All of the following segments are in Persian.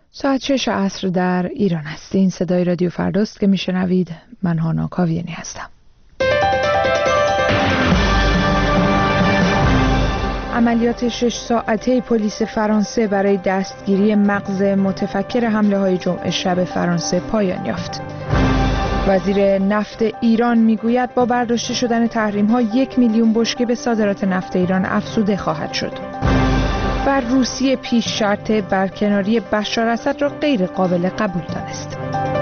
ساعت 6 عصر در ایران است. این صدای رادیو فرداست که میشنوید. من هانا کاویانی هستم. عملیات 6 ساعته پلیس فرانسه برای دستگیری مغز متفکر حمله‌های جمعه شب فرانسه پایان یافت. وزیر نفت ایران میگوید با برداشته شدن تحریم‌ها 1 میلیون بشکه به صادرات نفت ایران افزوده خواهد شد. و روسیه پیش شرط برکناری بشار اسد را غیر قابل قبول دانست.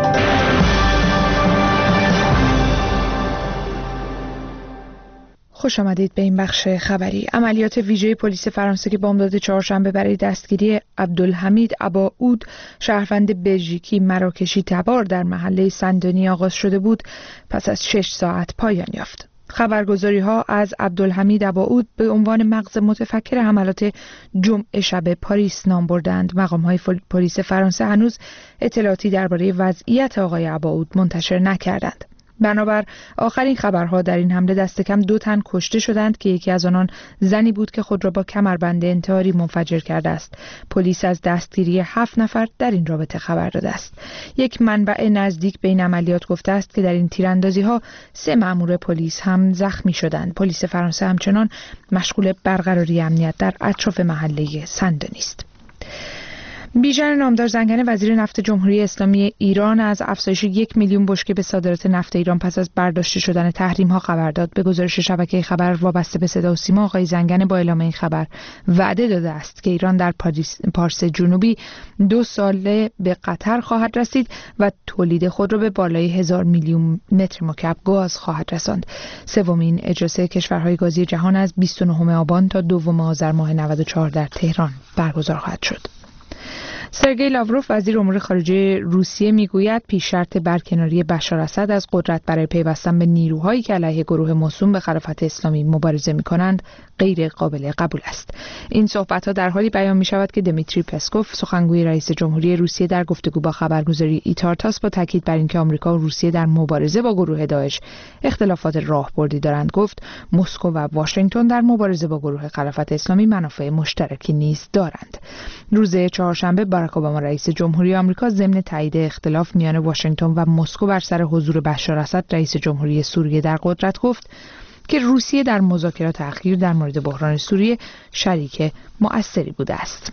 خوش آمدید به این بخش خبری. عملیات ویژه پلیس فرانسه که بامداد چهارشنبه برای دستگیری عبدالحمید اباعود، شهروند بلژیکی مراکشی تبار در محله سندنی آغاز شده بود، پس از 6 ساعت پایان یافت. خبرگزاری‌ها از عبدالحمید اباعود به عنوان مغز متفکر حملات جمعه شب پاریس نام بردند. مقام‌های پلیس فرانسه هنوز اطلاعاتی درباره وضعیت آقای اباعود منتشر نکردند. بنابر آخرین خبرها در این حمله دست کم 2 تن کشته شدند که یکی از آنان زنی بود که خود را با کمربند انتحاری منفجر کرده است. پلیس از دستگیری 7 نفر در این رابطه خبر داده است. یک منبع نزدیک به این عملیات گفته است که در این تیراندازی‌ها 3 مأمور پلیس هم زخمی شدند. پلیس فرانسه همچنان مشغول برقراری امنیت در اطراف محله سندنی است. بیژن نامدار زنگنه وزیر نفت جمهوری اسلامی ایران از افزایش 1 میلیون بشکه به صادرات نفت ایران پس از برداشته شدن تحریم‌ها خبر داد. به گزارش شبکه خبر وابسته به صدا و سیما، آقای زنگنه با اعلام این خبر وعده داده است که ایران در پارس جنوبی 2 ساله به قطر خواهد رسید و تولید خود را به بالای 1000 میلیون متر مکعب گاز خواهد رساند. سومین اجلاس کشورهای گازی جهان از 29 آبان تا 2 آذر ماه 94 در تهران برگزار خواهد شد. سرگئی لاوروف وزیر امور خارجه روسیه میگوید پیش شرط برکناری بشار اسد از قدرت برای پیوستن به نیروهایی که علیه گروه موسوم به خلافت اسلامی مبارزه می‌کنند غیر قابل قبول است. این صحبت‌ها در حالی بیان می‌شود که دمیتری پسکوف، سخنگوی رئیس جمهوری روسیه، در گفتگو با خبرگزاری ایتارتاس با تاکید بر اینکه آمریکا و روسیه در مبارزه با گروه داعش اختلافات راهبردی دارند، گفت مسکو و واشنگتن در مبارزه با گروه خلافت اسلامی منافع مشترکی نیز دارند. روز چهارشنبه باراک اوباما رئیس جمهوری آمریکا ضمن تایید اختلاف میان واشنگتن و مسکو بر سر حضور بشار اسد رئیس جمهوری سوریه در قدرت گفت که روسیه در مذاکرات اخیر در مورد بحران سوریه شریک مؤثری بوده است.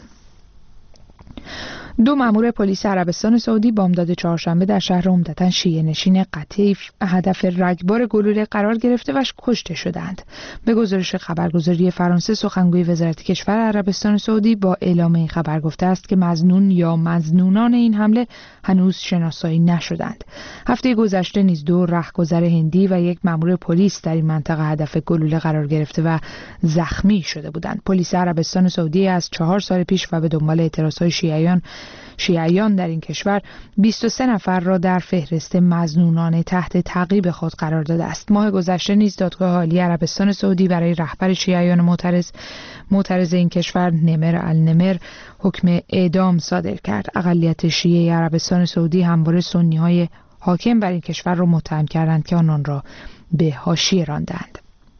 2 مأمور پلیس عربستان سعودی بامداد چهارشنبه در شهر عمدتاً شیعه نشین قطیف هدف رگبار گلوله قرار گرفته و کشته شدند. به گزارش خبرگزاری فرانسه، سخنگوی وزارت کشور عربستان سعودی با اعلام این خبر گفته است که مظنون یا مظنونان این حمله هنوز شناسایی نشدند. هفته گذشته نیز 2 رهگذر هندی و 1 مأمور پلیس در این منطقه هدف گلوله قرار گرفته و زخمی شده بودند. پلیس عربستان سعودی از 4 سال پیش و به دنبال اعتراضهای شیعیان در این کشور 23 نفر را در فهرست مظنونان تحت تعقیب خود قرار داده است. ماه گذشته نیز دادگاه عالی عربستان سعودی برای رهبر شیعیان معترض این کشور، نمر النمر، حکم اعدام صادر کرد. اقلیت شیعه عربستان سعودی همواره سنی‌های حاکم بر این کشور را متهم کردند که آنان را به حاشیه راندند.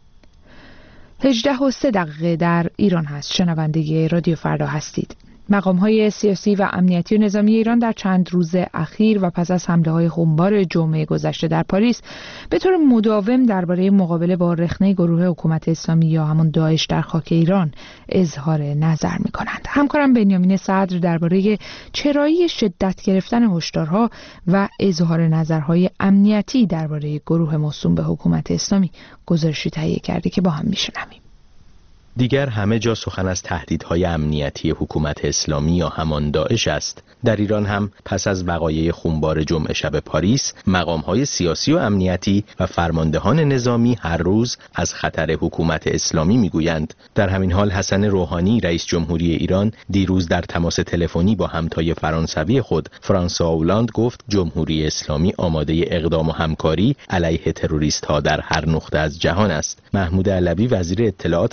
18:03 در ایران هست. شنونده رادیو فردا هستید. مقام‌های سیاسی و امنیتی و نظامی ایران در چند روز اخیر و پس از حمله‌های خونبار جمعه گذشته در پاریس به طور مداوم درباره مقابله با رخنه گروه حکومت اسلامی یا همان داعش در خاک ایران اظهار نظر می‌کنند. همکارم بنیامین صدر درباره چرایی شدت گرفتن هشدارها و اظهار نظرهای امنیتی درباره گروه موسوم به حکومت اسلامی گزارشی تهیه کرده که با هم می‌شنویم. دیگر همه جا سخن از تهدیدهای امنیتی حکومت اسلامی یا همان داعش است. در ایران هم پس از وقایع خونبار جمعه شب پاریس، مقام‌های سیاسی و امنیتی و فرماندهان نظامی هر روز از خطر حکومت اسلامی میگویند. در همین حال حسن روحانی رئیس جمهوری ایران دیروز در تماس تلفنی با همتای فرانسوی خود فرانسوا اولاند گفت جمهوری اسلامی آماده اقدام و همکاری علیه تروریست‌ها در هر نقطه از جهان است. محمود علوی وزیر اطلاعات هم روز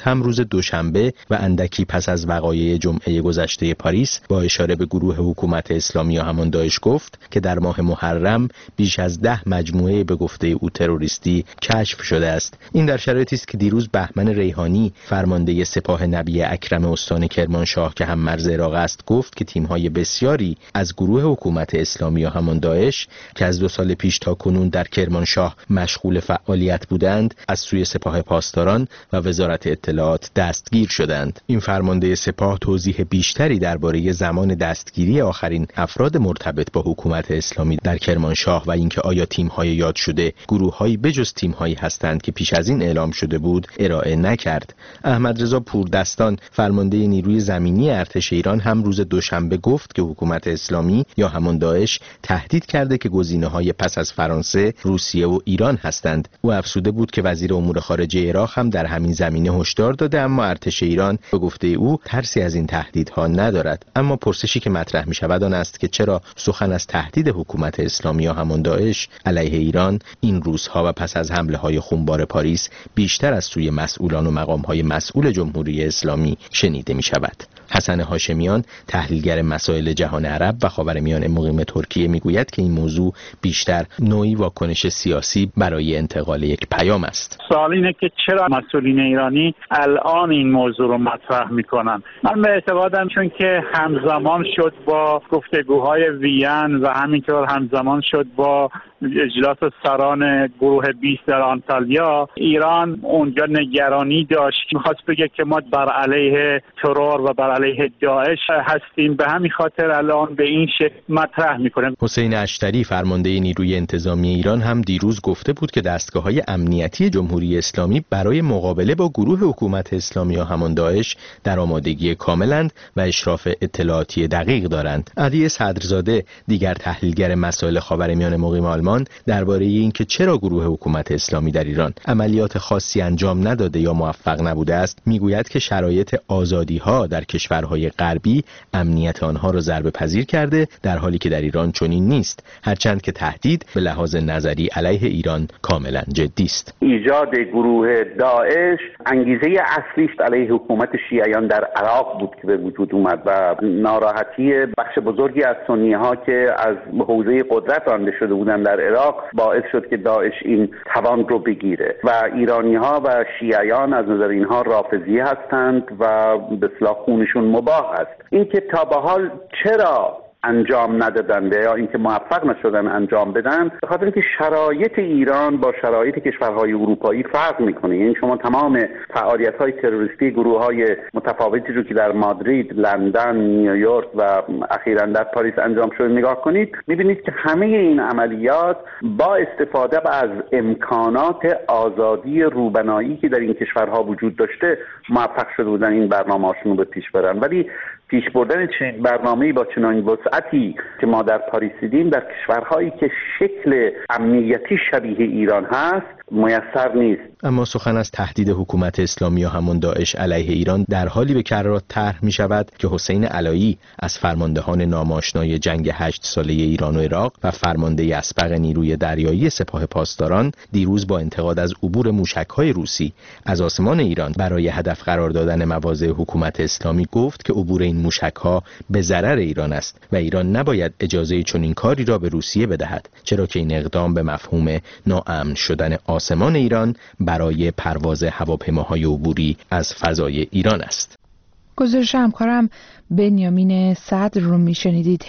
دوشنبه و اندکی پس از وقایع جمعه گذشته پاریس با اشاره به گروه حکومت اسلامی یا همان داعش گفت که در ماه محرم بیش از 10 مجموعه به گفته او تروریستی کشف شده است. این در شرایطی است که دیروز بهمن ریحانی فرمانده سپاه نبی اکرم استان کرمانشاه که هم مرز عراق است گفت که تیم‌های بسیاری از گروه حکومت اسلامی یا همان داعش که از 2 سال پیش تا کنون در کرمانشاه مشغول فعالیت بودند از سوی سپاه پاسداران و وزارت اطلاعات دستگیر شدند. این فرمانده سپاه توضیح بیشتری درباره زمان دستگیری آخرین افراد مرتبط با حکومت اسلامی در کرمانشاه و اینکه آیا تیم‌های یاد شده گروه‌هایی بجز تیم‌هایی هستند که پیش از این اعلام شده بود ارائه نکرد. احمد رضا پوردستان فرمانده نیروی زمینی ارتش ایران هم روز دوشنبه گفت که حکومت اسلامی یا همان داعش تهدید کرده که گزینه‌های پس از فرانسه، روسیه و ایران هستند. او افسوده بود که وزیر امور خارجه عراق هم در همین زمینه هشدار داده، اما ارتش ایران به گفته او ترسی از این تهدیدها ندارد. اما پرسشی که مطرح می‌شود آن است که چرا سخن از تهدید حکومت اسلامی یا همان داعش علیه ایران این روزها و پس از حمله‌های خونبار پاریس بیشتر از سوی مسئولان و مقام‌های مسئول جمهوری اسلامی شنیده می‌شود. حسن هاشمیان تحلیلگر مسائل جهان عرب و خاورمیانه مقیم ترکیه میگوید که این موضوع بیشتر نوعی واکنش سیاسی برای انتقال یک پیام است. سوال اینه که چرا مسئولین ایرانی الان این موضوع رو مطرح میکنن؟ من به اعتقادم چون که همزمان شد با گفتگوهای وین و همینطور همزمان شد با اجلاس سران گروه 20 در آنتالیا، ایران اونجا نگرانی داشت، میخواست بگه که ما بر علیه ترور و بر علیه داعش هستیم، به همین خاطر الان به این شکل مطرح میکنه. حسین اشتری فرمانده نیروی انتظامی ایران هم دیروز گفته بود که دستگاه‌های امنیتی جمهوری اسلامی برای مقابله با گروه حکومت اسلامی یا همان داعش در آمادگی کاملند و اشراف اطلاعاتی دقیق دارند. علی صدرزاده دیگر تحلیلگر مسائل خاورمیانه مقیم آلمان درباره اینکه چرا گروه حکومت اسلامی در ایران عملیات خاصی انجام نداده یا موفق نبوده است میگوید که شرایط آزادی‌ها در کشورهای غربی امنیت آنها را ضربه پذیر کرده، در حالی که در ایران چنین نیست، هرچند که تهدید به لحاظ نظری علیه ایران کاملا جدی است. ایجاد گروه داعش انگیزه اصلیش علیه حکومت شیعیان در عراق بود که به وجود اومد و ناراحتی بخش بزرگی از سنی‌ها که از حوزه قدرت رانده شده بودند در عراق باعث شد که داعش این توان رو بگیره و ایرانی‌ها و شیعیان از نظر اینها رافضی هستند و به اصطلاح خونشون مباح است. این که تا به حال چرا انجام ندادند یا اینکه موفق نشدن انجام بدن، به خاطر اینکه شرایط ایران با شرایط کشورهای اروپایی فرق میکنه. یعنی شما تمام فعالیت‌های تروریستی گروه‌های متفاوتی رو که در مادرید، لندن، نیویورک و اخیراً در پاریس انجام شده نگاه کنید، می‌بینید که همه این عملیات با استفاده از امکانات آزادی روبنایی که در این کشورها وجود داشته موفق شده بودن این برنامه‌هاشون رو به پیش برن. ولی پیش بردن چنین برنامه‌ای با چنین وسعتی که ما در پاریس دیدیم در کشورهایی که شکل امنیتی شبیه ایران هست میسر نیست. اما سخن از تهدید حکومت اسلامی یا همان داعش علیه ایران در حالی به کرات طرح می شود که حسین علایی از فرماندهان ناماشنای جنگ 8 ساله ایران و عراق و فرمانده اسبق نیروی دریایی سپاه پاسداران دیروز با انتقاد از عبور موشک‌های روسی از آسمان ایران برای هدف قرار دادن مواضع حکومت اسلامی گفت که عبور این موشک‌ها به ضرر ایران است و ایران نباید اجازه چنین کاری را به روسیه بدهد، چرا که این اقدام به مفهوم ناامن شدن آسمان ایران برای پرواز هواپیماهای عبوری از فضای ایران است. گزارش همکارم بنیامین صدر رو میشنیدید.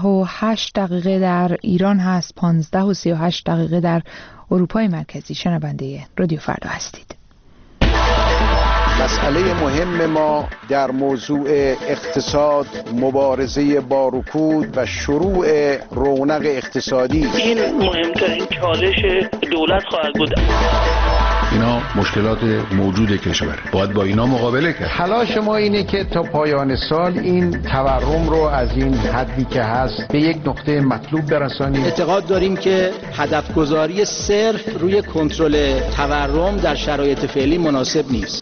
18:08 در ایران هست، 15:38 در اروپای مرکزی. شنونده رادیو فردا هستید. مسئله مهم ما در موضوع اقتصاد، مبارزه با رکود و شروع رونق اقتصادی. این مهمترین چالش دولت خواهد بود. اینا مشکلات موجود کشوره، باید با اینا مقابله کرد. تلاش ما اینه که تا پایان سال این تورم رو از این حدی که هست به یک نقطه مطلوب برسانیم. اعتقاد داریم که هدف گذاری صرف روی کنترل تورم در شرایط فعلی مناسب نیست.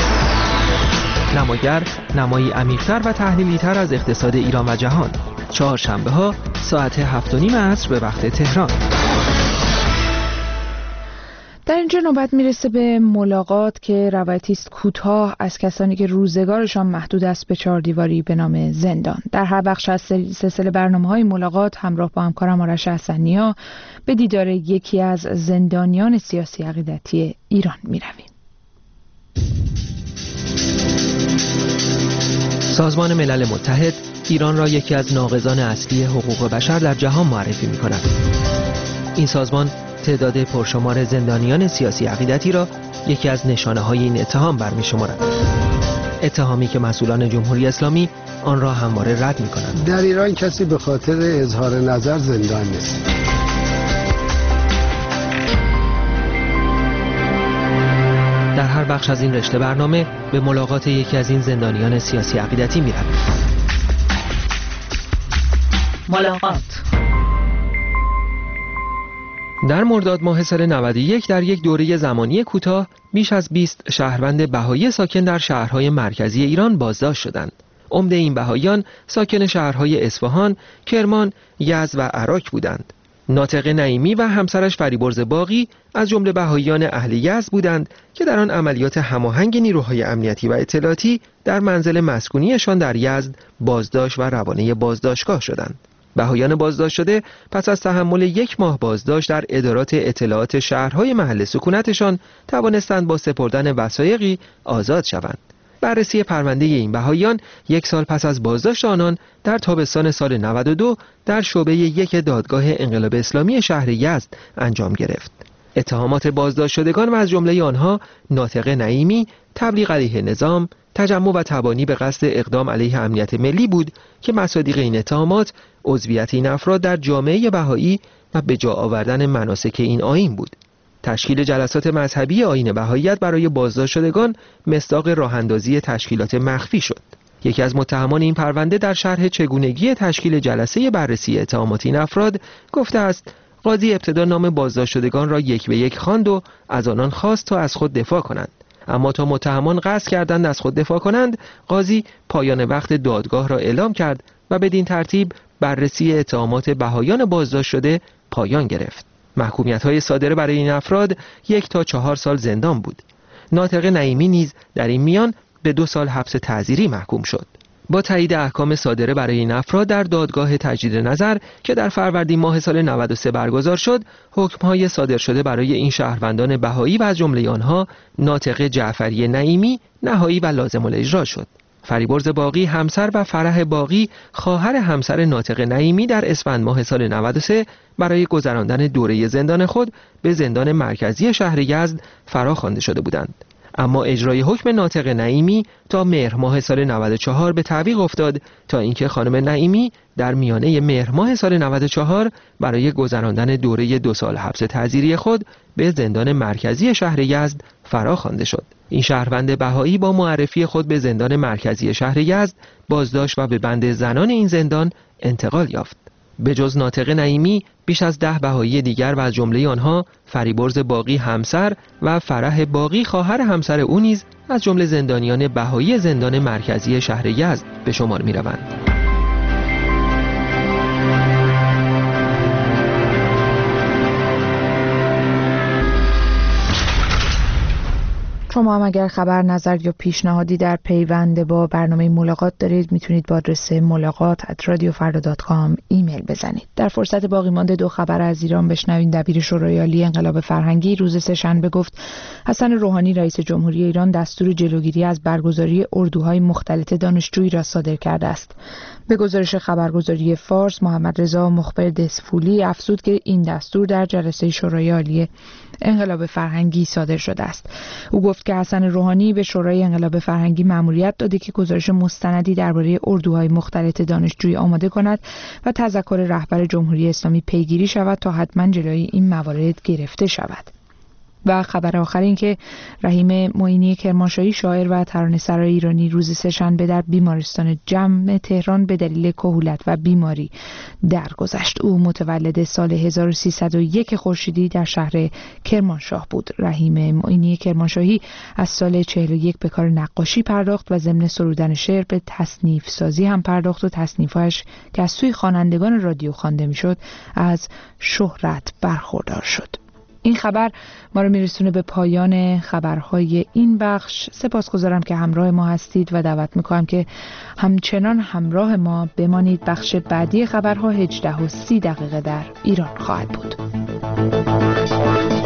نماگر نمایی عمیق‌تر و تحلیلی‌تر از اقتصاد ایران و جهان، چهارشنبه‌ها ساعت 7:30 عصر به وقت تهران. در اینجا نوبت میرسه به ملاقات که روایتی است کوتاه از کسانی که روزگارشان محدود است به چهار دیواری به نام زندان. در هر بخش از سلسله برنامه‌های ملاقات همراه با همکارم آرش حسنی‌ها به دیدار یکی از زندانیان سیاسی عقیدتی ایران میرویم. سازمان ملل متحد ایران را یکی از ناقضان اصلی حقوق بشر در جهان معرفی می‌کند. این سازمان تعداد پرشمار زندانیان سیاسی عقیدتی را یکی از نشانه‌های این اتهام برمی‌شمارد. اتهامی که مسئولان جمهوری اسلامی آن را همواره رد می‌کنند. در ایران کسی به خاطر اظهار نظر زندان نیست. در هر بخش از این رشته برنامه به ملاقات یکی از این زندانیان سیاسی عقیدتی می‌رویم. ملاقات در مرداد ماه سال 91 در یک دوره زمانی کوتاه بیش از 20 شهروند بهایی ساکن در شهرهای مرکزی ایران بازداشت شدند. عمده این بهاییان ساکن شهرهای اصفهان، کرمان، یزد و عراق بودند. ناطق نعیمی و همسرش فریبرز باقی از جمله بهاییان اهل یزد بودند که در آن عملیات هماهنگ نیروهای امنیتی و اطلاعاتی در منزل مسکونیشان در یزد بازداشت و روانه بازداشتگاه شدند. بهاییان بازداشت شده پس از تحمل 1 ماه بازداشت در ادارات اطلاعات شهرهای محل سکونتشان توانستند با سپردن وثایقی آزاد شوند. بررسی پرونده این بهاییان 1 سال پس از بازداشت آنان در تابستان سال 92 در شعبه 1 دادگاه انقلاب اسلامی شهر یزد انجام گرفت. اتهامات بازداشت شدگان و از جمله آنها ناطق نعیمی تبلیغ علیه نظام، تجمع و تبانی به قصد اقدام علیه امنیت ملی بود که مصادیق این اتهامات عضویت این افراد در جامعه بهایی و به جا آوردن مناسک این آیین بود. تشکیل جلسات مذهبی آیین بهاییت برای بازداشت شدگان مصداق راه‌اندازی تشکیلات مخفی شد. یکی از متهمان این پرونده در شرح چگونگی تشکیل جلسه بررسی اتهامات این افراد گفته است قاضی ابتدا نام بازداشت شدگان را 1 به 1 خواند و از آنان خواست تا از خود دفاع کنند. اما تا متهمان قصد کردند از خود دفاع کنند، قاضی پایان وقت دادگاه را اعلام کرد و بدین ترتیب بررسی اتهامات بهاییان بازداشت شده پایان گرفت. محکومیت‌های صادره برای این افراد 1 تا 4 سال زندان بود. ناطق نعیمی نیز در این میان به 2 سال حبس تعزیری محکوم شد. با تایید احکام صادره برای این افراد در دادگاه تجدید نظر که در فروردین ماه سال 93 برگزار شد، حکم‌های صادر شده برای این شهروندان بهایی و از جمله آنها ناطق جعفری نعیمی نهایی و لازم الاجرا شد. فریبرز باقی همسر و فرح باقی خواهر همسر ناطق نعیمی در اسفند ماه سال 93 برای گذراندن دوره زندان خود به زندان مرکزی شهر یزد فراخوانده شده بودند. اما اجرای حکم ناطق نعیمی تا مهر ماه سال 94 به تعویق افتاد تا اینکه خانم نعیمی در میانه مهر ماه سال 94 برای گذراندن دوره 2 سال حبس تعزیری خود به زندان مرکزی شهر یزد فراخوانده شد. این شهروند بهایی با معرفی خود به زندان مرکزی شهر یزد بازداشت و به بند زنان این زندان انتقال یافت. به جز ناطق نعیمی بیش از 10 بهایی دیگر و از جمله آنها فریبرز باقی همسر و فرح باقی خواهر همسر او نیز از جمله زندانیان بهایی زندان مرکزی شهر یزد به شمار می روند. شما هم اگر خبر، نظر یا پیشنهادی در پیوند با برنامه ملاقات دارید میتونید با آدرس ملاقات@radiofarda.com ایمیل بزنید. در فرصت باقی مانده 2 خبر از ایران بشنوید. دبیر شورای عالی انقلاب فرهنگی روز سه‌شنبه گفت حسن روحانی رئیس جمهوری ایران دستور جلوگیری از برگزاری اردوهای مختلط دانشجویی را صادر کرده است. به گزارش خبرگزاری فارس، محمد رضا مخبر دسفولی افزود که این دستور در جلسه شورای عالی انقلاب فرهنگی صادر شده است. او گفت که حسن روحانی به شورای انقلاب فرهنگی مأموریت داده که گزارش مستندی درباره اردوهای مختلط دانشجویی آماده کند و تذکر رهبر جمهوری اسلامی پیگیری شود تا حتما جلوی این موارد گرفته شود. و خبر آخر این که رحیم معینی کرمانشاهی شاعر و ترانه‌سرای ایرانی روز سه‌شنبه در بیمارستان جمع تهران به دلیل کهولت و بیماری درگذشت. او متولد سال 1301 خورشیدی در شهر کرمانشاه بود. رحیم معینی کرمانشاهی از سال 41 به کار نقاشی پرداخت و ضمن سرودن شعر به تصنیف سازی هم پرداخت و تصنیفش که از سوی خوانندگان رادیو خوانده میشد از شهرت برخوردار شد. این خبر ما رو میرسونه به پایان خبرهای این بخش. سپاسگزارم که همراه ما هستید و دعوت میکنم که همچنان همراه ما بمانید. بخش بعدی خبرها 18:30 در ایران خواهد بود.